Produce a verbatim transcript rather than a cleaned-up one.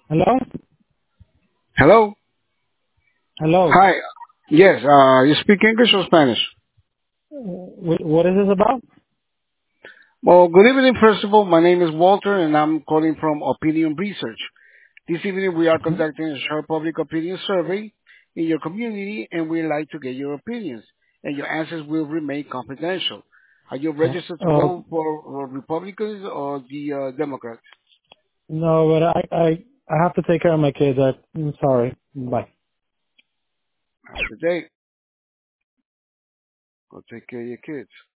Hello? Hello? Hello. Hi. Yes, uh, you speak English or Spanish? Wh- What is this about? Well, good evening, first of all. My name is Walter, and I'm calling from Opinion Research. This evening, we are Mhm. conducting a short public opinion survey in your community, and we'd like to get your opinions, and your answers will remain confidential. Are you Uh, registered to uh, vote for, for Republicans or the uh, Democrats? no, but I, I, I have to take care of my kids. I, I'm sorry. Bye. Have a good day. Go take care of your kids.